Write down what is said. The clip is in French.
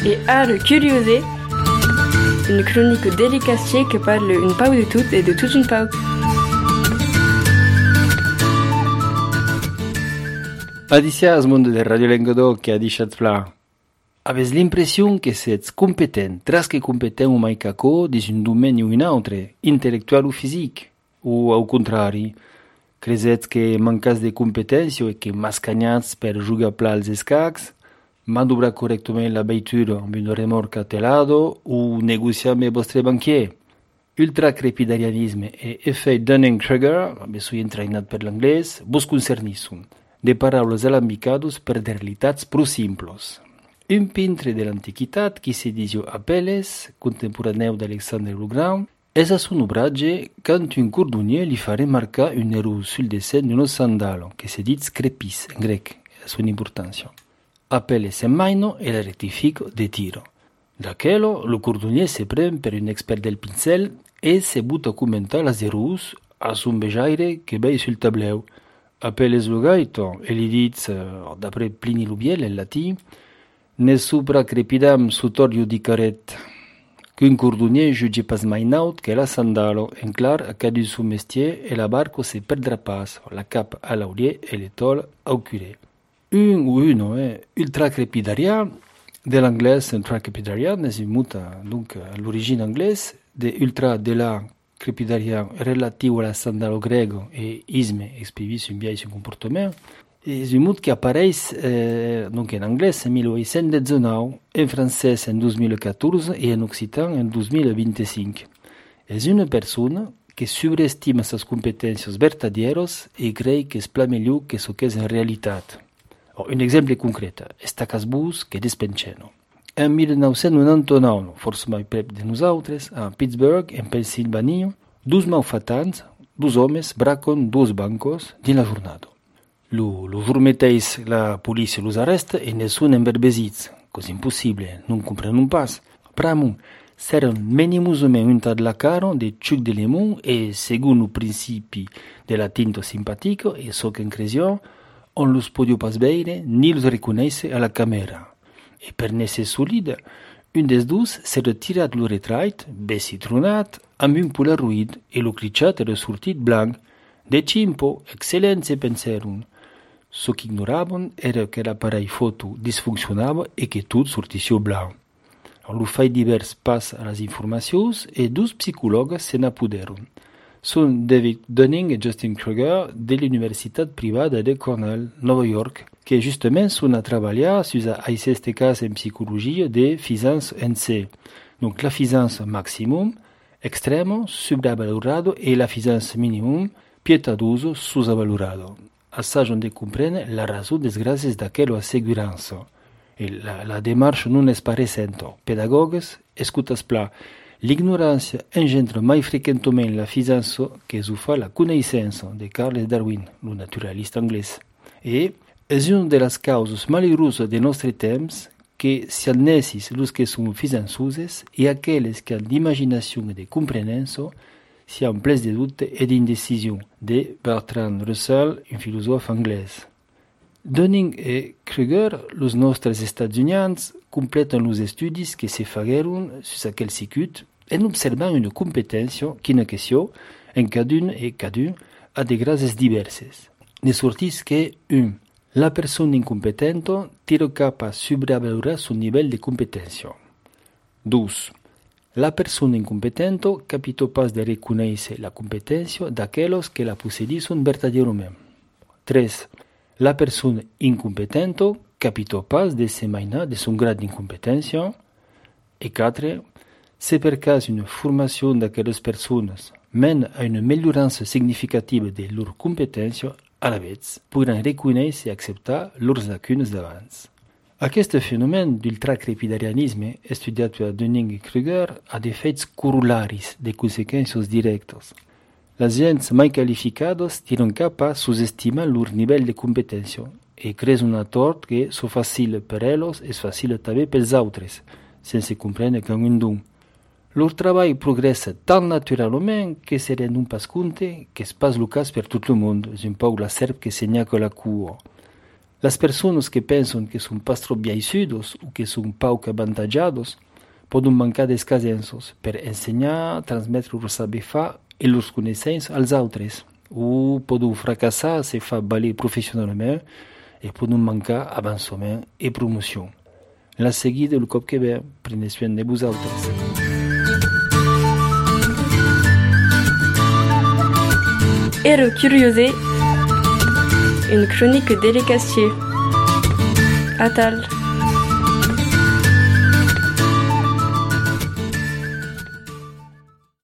et Are Curiosé, une chronique délicaciée qui parle une pau de tout et de toute une pau. Adicia al mondo del Radio Lengadò che ha deixat pla. Aves l'impression que sets competent, trasque competent o mai cacò dis un domeni o un altre, intellectual o fisic, o au contrari, cresets que mancas de competència e que mascagnats per jugar pla als escacs, madobrar correctament la veitura amb un remorca telado o negociar amb vostre banquier. Ultracrepidarianisme e effet Dunning-Kruger, abesso entrainat per l'anglès, vos concernissun, de paraules alambicados per de realitats pro simplos. Un pintre de l'antiquitat qui se disio Apelles, contemporaneu d'Alexandre le Grand, es a son obratge quand un cordonnier li fa remarcar un error sul dessin d'un sandalo, que se dit crepis en grec, a son importància. Apelles en maino e la rectifico de tiro. D'aquello, lo cordonnier se pren per un expert del pincel e se butta a comentar las errors a son bejaire que vei sul tableu. Apelles lo gaito e li dit, d'après Plini lo Biel, en latí, ne supra crepidam sutor judicaret, qu'un cordonnier juge pas mai naut que la sandalo, en clar a cadu son mestier e la barco se perdra pas, la cap a l'aulier e le tol au curé. Un ou uno ultracrepidarian, de l'anglès ultracrepidarian, es un muta donc à l'origine anglaise, de ultra de la crepidarian relatiu a la sandalo grego e isme explivis un biais son comportament, és un mot qui apareix donc en anglès en 1819, en francès en 2014 et en occitan en 2025. És una persona que subestima ses competències vertadieres e crei que és pla millor que so que és en realitat. Un exemple concret, Stacasbus que despenceno. En 1999, força mai prep de nosaltres, a Pittsburgh, en Pennsylvania, dos malfatants, dos homes bracon dos bancos din la jornada. Los urmeteis la policia los arresta e ne sun emberbesits, cos impossible, non comprenun pas. Pramu, seran menimusament untad la caro de ciuc de limon e, segun o principi de la tinto simpatico e so che incresion, on los podio pas veire ni los reconnaisse a la camera. E per n'esse solida, un des dus s'è retirat lo retrait, bessi tronat, amb un polaroid e lo cliciat era sortit blanc. De cimpo, excellenze penserun. So che ignoraven era que l'appareil foto disfunccionava e que tot sortissió blanc. Lo fai divers pas a las informacions e dos psicologues se n'apoderon. Són David Dunning e Justin Kruger de l'Universitat privada de Cornell, Nova York, que justement són a treballar sus aquest cas en psicologia de fizans en C. Donc la fizans maximum, extremo, subvalorado e la fizans minimum, pietadoso, subvalorado. Assagion de comprendre la raison des gràcies d'aquello assegurança. La démarche non es parecento. Pedagogues, escutas pla. L'ignorància engendra mai frequentament la fisança que es ho fa la coneixença de Charles Darwin, lo naturalista anglès. E és una de les causes malheuroses de nostre temps que si adnessis los que són fisançoses e aquelles que han d'imaginació e de comprenença si ha un ples de dubte et d'indecision, de Bertrand Russell, un filosòf anglès. Dunning e Kruger, los nostres Estats-Unis, completen los estudis que se fagueron sus aquel circuit en observant una competència quina question en cadun e cadun a de gràcies diverses. Ne sortis que 1. La persona incompetente tira cap a subvalorar son nivell de competència. 2. La persona incompetente capito pas de reconèixer la competència d'aquells que la possedisson vertadierament. 3. La persona incompetente capito pas de semainar de son grad d'incompetència. E 4. Se per cas una formació d'aquelles persones mena a una melhorança significativa de lor competència, a la vez podran reconèixer i acceptar lors lacunes d'abans. Aquest fenomen d'ultracrepidarianisme, estudiat per Dunning i Kruger, ha d'efectes corolaris de conseqüències directes. Les gens mai qualificades tiren cap a subestimar lor nivell de competència e creen un tort que so facile per ells és facile també pels altres, sense comprendre que un don. Lor treball progressa tan naturalment que se rendon pas compte que és pas el cas per tot el món, és un poc la serp que s'enyaca la cua. Las personas que pensan que son pas trop biaisudos ou que son pauc avantajados poden mancar d'escasensos per ensenyar, transmetre lor saber fa e lors coneixences als altres, ou poden fracassar se fa valer professionalment e poden mancar avançament e promoció. La seguida el cop que ve, prenez soin de vosaltres. Ero Curiosé, une chronique d'Eric Astier. Atal.